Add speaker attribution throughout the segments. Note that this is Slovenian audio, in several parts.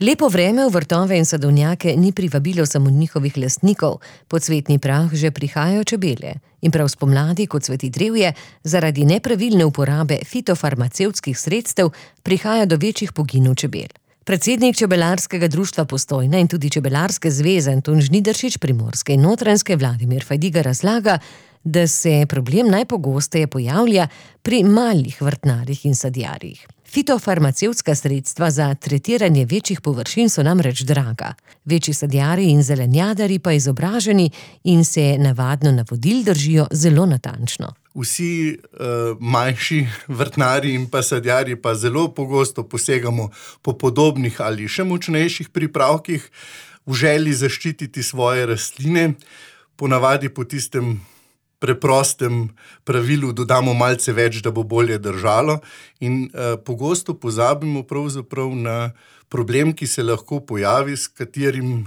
Speaker 1: Lepo vreme v vrtove in sadovnjake ni privabilo samo njihovih lastnikov, pod cvetni prah že prihajajo čebele. In prav spomladi, kot cveti drevje, zaradi nepravilne uporabe fitofarmacevtskih sredstev prihaja do večjih poginov čebel. Predsednik Čebelarskega društva Postojna in tudi Čebelarske zveze Anton Žnidaršič Primorske in Notranjske Vladimir Fajdiga razlaga, da se problem najpogosteje pojavlja pri malih vrtnarjih in sadjarjih. Fitofarmacevtska sredstva za tretiranje večjih površin so namreč draga. Večji sadjarji in zelenjadarji pa izobraženi in se navadno navodil držijo zelo natančno.
Speaker 2: Vsi manjši vrtnarji in pa sadjarji pa zelo pogosto posegamo po podobnih ali še močnejših pripravkih v želji zaščititi svoje rastline, ponavadi po tistem preprostem pravilu dodamo malce več, da bo bolje držalo in pogosto pozabimo pravzaprav na problem, ki se lahko pojavi, s katerim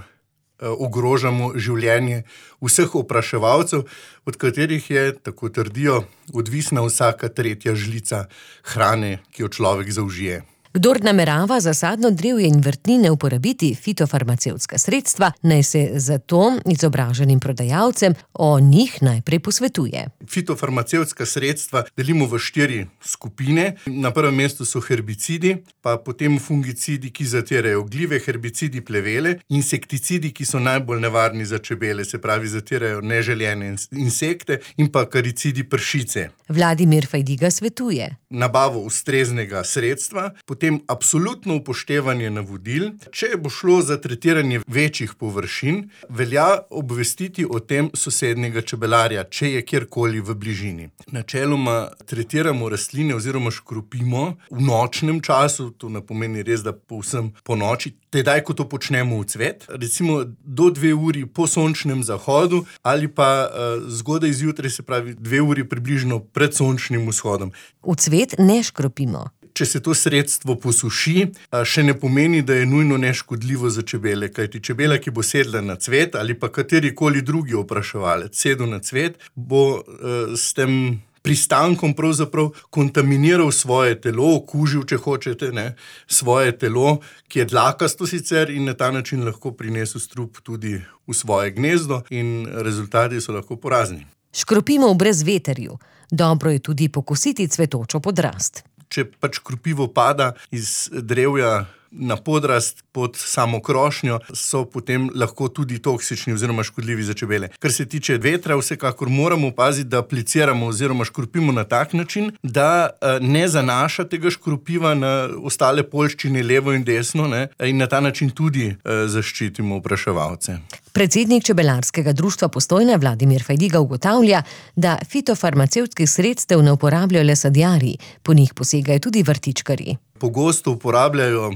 Speaker 2: ogrožamo življenje vseh opraševalcev, od katerih je, tako trdijo, odvisna vsaka tretja žlica hrane, ki jo človek zaužije.
Speaker 1: Kdor namerava za sadno drevje in vrtnine uporabiti fitofarmacevtska sredstva, naj se zato izobraženim prodajalcem o njih najprej posvetuje.
Speaker 2: Fitofarmacevtska sredstva delimo v 4 skupine. Na prvem mestu so herbicidi, pa potem fungicidi, ki zatirajo gljive, herbicidi plevele, insekticidi, ki so najbolj nevarni za čebele, se pravi zatirajo neželjene insekte, in pa karicidi pršice.
Speaker 1: Vladimir Fajdiga svetuje
Speaker 2: nabavo ustreznega sredstva, potem absolutno upoštevanje navodil. Če bo šlo za tretiranje večjih površin, velja obvestiti o tem sosednjega čebelarja, če je kjerkoli v bližini. Načeloma tretiramo rastline oziroma škropimo v nočnem času, to ne pomeni res, da povsem po noči, tedaj, ko to počnemo v cvet, recimo do 2 uri po sončnem zahodu ali pa zgodaj zjutraj, se pravi 2 uri približno pred sončnim vzhodom.
Speaker 1: V cvet ne škropimo.
Speaker 2: Če se to sredstvo posuši, še ne pomeni, da je nujno neškodljivo za čebele, kajti čebela, ki bo sedla na cvet ali pa katerikoli drugi opraševalec sedel na cvet, bo s tem pristankom pravzaprav kontaminiral svoje telo, okužil, če hočete, svoje telo, ki je dlakasto sicer, in na ta način lahko prinesel strup tudi v svoje gnezdo in rezultati so lahko porazni.
Speaker 1: Škropimo v brezveterju. Dobro je tudi pokositi cvetočo podrast.
Speaker 2: Če pač škropivo pada iz drevja na podrast pod samo krošnjo, so potem lahko tudi toksični oziroma škodljivi za čebele. Kar se tiče vetra, vsekakor moramo paziti, da apliciramo oziroma škropimo na tak način, da ne zanaša tega škropiva na ostale poljščine levo in desno, in na ta način tudi zaščitimo opraševalce.
Speaker 1: Predsednik Čebelarskega društva Postojna Vladimir Fajdiga ugotavlja, da fitofarmacevtskih sredstev ne uporabljajo le sadjarji, po njih posegajo tudi vrtičkarji.
Speaker 2: Pogosto uporabljajo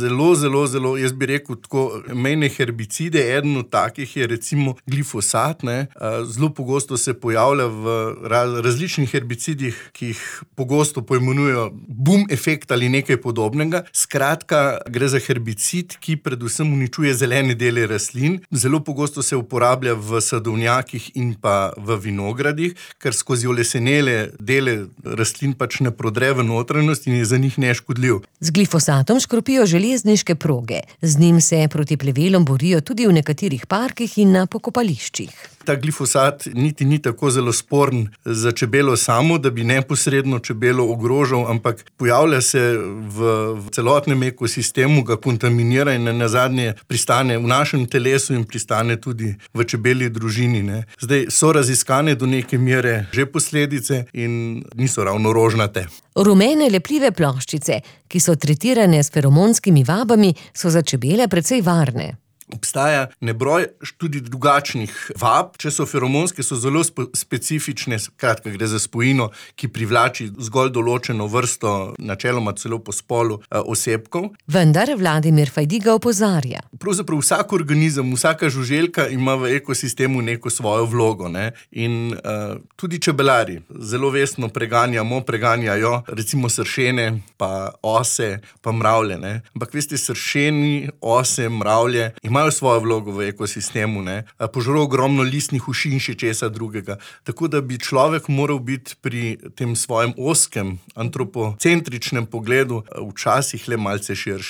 Speaker 2: zelo, jaz bi rekel tako, mejne herbicide. Eden od takih je recimo glifosat. Zelo pogosto se pojavlja v različnih herbicidih, ki jih pogosto poimenujejo boom efekt ali nekaj podobnega. Skratka, gre za herbicid, ki predvsem uničuje zelene dele rastlin. Zelo pogosto se uporablja v sadovnjakih in pa v vinogradih, ker skozi olesenele dele rastlin pač ne prodre v notranjost in je za njih neškodljiv.
Speaker 1: Z glifosatom škropijo železniške proge. Z njim se proti plevelom borijo tudi v nekaterih parkih in na pokopališčih.
Speaker 2: Ta glifosat niti ni tako zelo sporen za čebelo samo, da bi neposredno čebelo ogrožal, ampak pojavlja se v celotnem ekosistemu, ga kontaminira in nazadnje pristane v našem telesu in pristane tudi v čebelji družini. Zdaj so raziskane do neke mere že posledice in niso ravno rožnate.
Speaker 1: Rumene lepljive ploščice, ki so tretirane s feromonskimi vabami, so za čebele precej varne.
Speaker 2: Obstaja nebroj tudi drugačnih vab. Če so feromonske, so zelo specifične, skratka gre za spojino, ki privlači zgolj določeno vrsto, načeloma celo po spolu, osebkov.
Speaker 1: Vendar Vladimir Fajdiga opozarja.
Speaker 2: Pravzaprav vsak organizem, vsaka žuželka ima v ekosistemu neko svojo vlogo. In tudi čebelari zelo vestno preganjajo recimo sršene, pa ose, pa mravlje. Ampak veste, sršeni, ose, mravlje imajo svojo vlogo v ekosistemu, požro ogromno listnih uši in še česa drugega. Tako da bi človek moral biti pri tem svojem ozkem, antropocentričnem pogledu včasih le malce širši.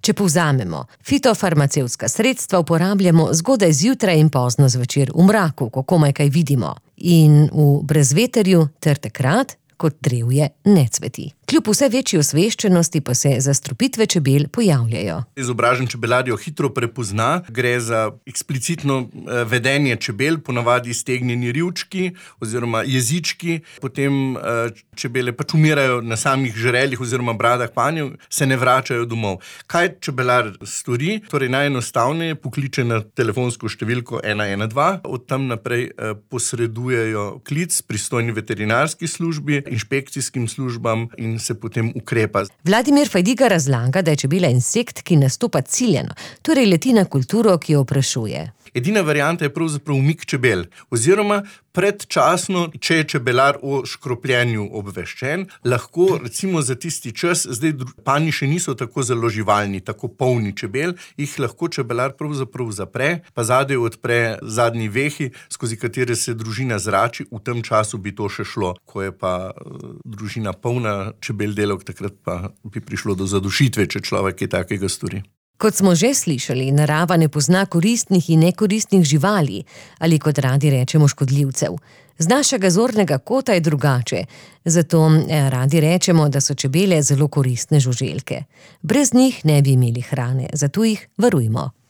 Speaker 1: Če povzamemo, fitofarmacevtska sredstva uporabljamo zgodaj zjutraj in pozno zvečer v mraku, ko komaj kaj vidimo, in v brezveterju ter takrat, kot drevje ne cveti. Kljub vse večji osveščenosti pa se zastrupitve čebel pojavljajo.
Speaker 2: Izobražen čebelar jo hitro prepozna, gre za eksplicitno vedenje čebel, ponavadi stegnjeni rivčki oziroma jezički, potem čebele pač umirajo na samih žreljih oziroma bradah panjev, se ne vračajo domov. Kaj čebelar stori? Torej najenostavneje pokliče na telefonsko številko 112, od tam naprej posredujejo klic pristojni veterinarski službi, inšpekcijskim službam in se potem ukrepa.
Speaker 1: Vladimir Fajdiga razlaga, da je čebela insekt, ki nastopa ciljano, torej leti na kulturo, ki jo oprašuje.
Speaker 2: Edina varianta je pravzaprav umik čebel, oziroma predčasno, če je čebelar o škropljenju obveščen, lahko recimo za tisti čas, zdaj panji še niso tako zelo živalni, tako polni čebel, jih lahko čebelar pravzaprav zapre, pa zadaj odpre zadnji vehi, skozi katere se družina zrači, v tem času bi to še šlo. Ko je pa družina polna čebel delavk, takrat pa bi prišlo do zadušitve, če človek kaj takega stori.
Speaker 1: Kot smo že slišali, narava ne pozna koristnih in nekoristnih živali, ali kot radi rečemo škodljivcev. Z našega zornega kota je drugače, zato radi rečemo, da so čebele zelo koristne žuželke. Brez njih ne bi imeli hrane, zato jih varujmo.